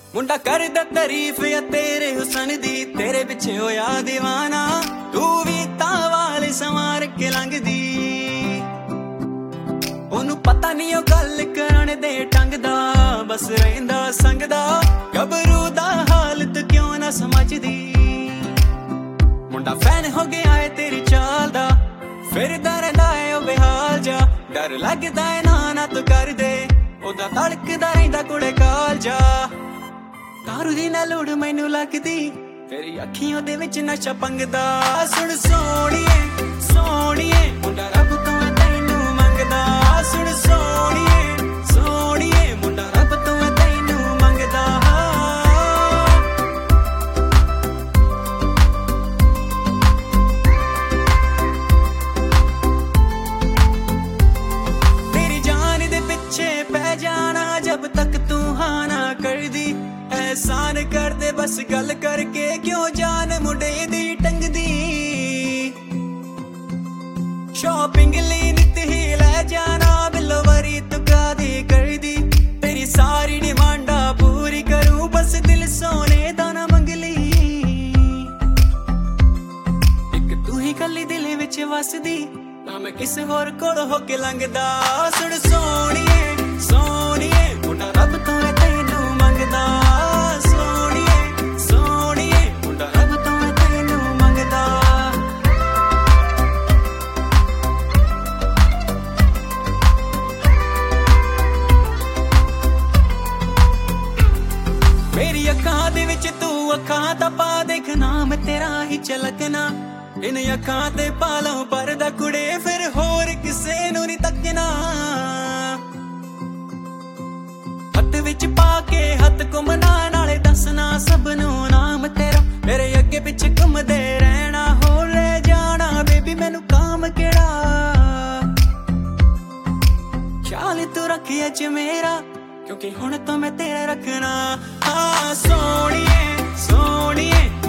ਮੁੰਡਾ ਕਰਦਾ ਤਾਰੀਫ ਆ ਤੇਰੇ ਹੁਸਨ ਦੀ, ਤੇਰੇ ਪਿੱਛੇ ਹੋਇਆ دیਵਾਨਾ। ਤੂੰ ਵੀ ਤਾਂ ਵਾਲ ਸੰਵਾਰ ਕੇ ਲੰਘਦੀ, ਉਹਨੂੰ ਪਤਾ ਨਹੀਂ ਉਹ ਗੱਲ ਕਰਨ ਦੇ ਢੰਗ ਦਾ, ਬਸ ਰਹਿੰਦਾ ਸੰਗਦਾ। ਗੱਭਰੂ ਦਾ ਹਾਲਤ ਕਿਉਂ ਨਾ ਸਮਝਦੀ, ਮੁੰਡਾ ਫੈਨ ਹੋ ਗਿਆ ਏ ਤੇਰੀ ਚਾਲ ਦਾ, ਫਿਰਦਾ ਰਹਿੰਦਾ ਏ ਉਹ ਬੇਹਾਲ ਜਾ। ਡਰ ਲੱਗਦਾ ਏ ਨਾ ਤੂੰ ਕਰ ਦੇ, ਉਹਦਾ ਧੜਕਦਾ ਰਹਿੰਦਾ ਕੁੜੇ ਕਾਲ ਜਾ। ਦਾਰੂ ਦੀ ਨਾ ਲੋੜ ਮੈਨੂੰ ਲੱਗਦੀ, ਤੇਰੀ ਅੱਖੀਆਂ ਦੇ ਵਿੱਚ ਨਸ਼ਾ ਪੰਗਦਾ। ਸੁਣ ਸੋਹਣੀਏ ਸੋਹਣੀਏ, ਮੁੰਡਾ ਰੱਬ ਤੋਂ ਤੈਨੂੰ ਮੰਗਦਾ। ਸੁਣ ਸੋਹਣੀਏ ਸੋਹਣੀਏ, ਮੁੰਡਾ ਰੱਬ ਤੋਂ ਤੈਨੂੰ ਮੰਗਦਾ। ਤੇਰੀ ਜਾਨ ਦੇ ਪਿੱਛੇ ਪੈ ਜਾਣਾ ਜਬ ਤੱਕ ਤੂੰ ਹਾਂ ਨਾ ਕਰਦੀ। एहसान कर दे बस गल करके, क्यों जान मुंडे दी टंगदी। शॉपिंग ली नित ही ले जाना, बिलो वरी तू कादी कर दी। तेरी सारी डिमांडा पूरी करूं, बस दिल सोने दा ना मंग ली। एक तू ही कली दिल विच वसदी, ना मैं किसे होर कोल होके लंघदा। सुन सोहणीए सोहणीए, मुंडा रब तो तैनू मंगदा। मेरी अखां दे विच तू अखां दा पा, देख नाम तेरा ही झलकना। इन अखां ते पालों परदा कुड़े, फिर होर किसे नूं नी तकना। हत्थ विच पाके हत्थ घुमना, नाले दसना सब नूं नाम तेरा। मेरे अगे पिछे घुमदे रहना, हो ले जाना बेबी मैनू काम केड़ा। ख्याल तू रखी अज मेरा, क्योंकि हुण तो मैं तेरा रखना। हाँ सोहणीए सोहणीए,